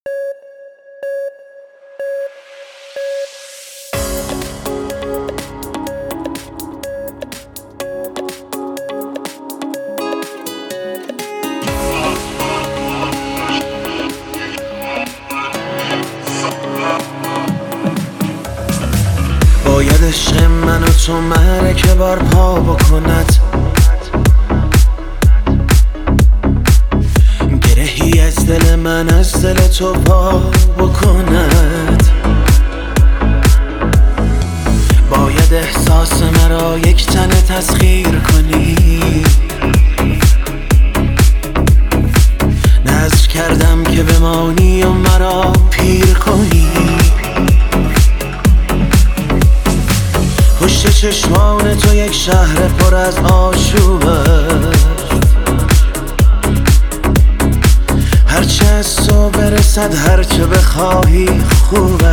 باید عشق من و تو مرکه بار پا بکند، گرهی از دل من از دل تو پا بکند. باید احساس مرا یک تنه تسخیر کنی، نذر کردم که بمانی و مرا پیر کنی. پشت چشمان تو یک شهر پر از آشوبه، هرچه از تو برسد هرچه بخواهی خوبه.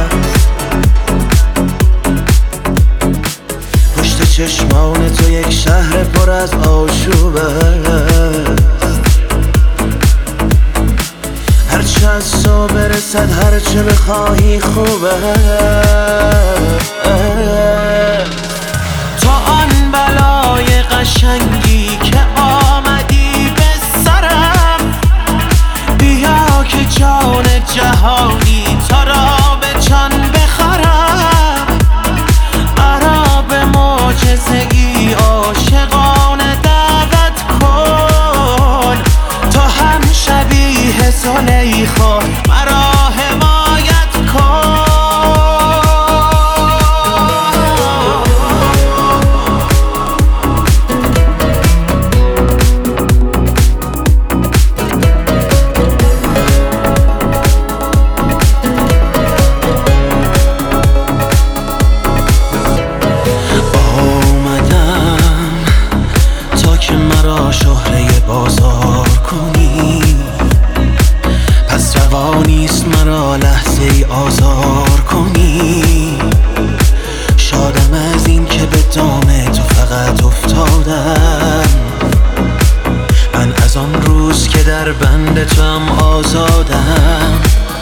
پشت چشمان تو یک شهر پر از آشوبه، هرچه از تو برسد هرچه بخواهی خوبه. تو آن بلای قشنگی که آمدی به سرم، بیا که جان جهانی تا را به جان بخرم. مرا به معجزگی عاشقانه دعوت کن، تو هم شبیه زلیخا مرا حمایت کن. شهره بازار کنی، پس روانیست مرا لحظه ای آزار کنی. شادم از این که به دام تو فقط افتادم، من از آن روز که در بند تو هم آزادم.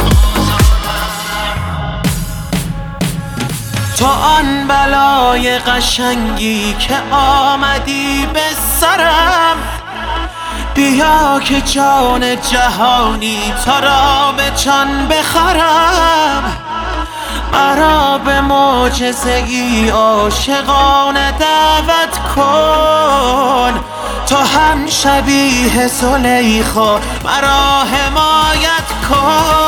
تو آن بلای قشنگی که آمدی به سرم، بیا که جان جهانی تا را به جان بخرم. مرا به معجزگی عاشقانه دعوت کن، تو هم شبیه زلیخا مرا حمایت کن.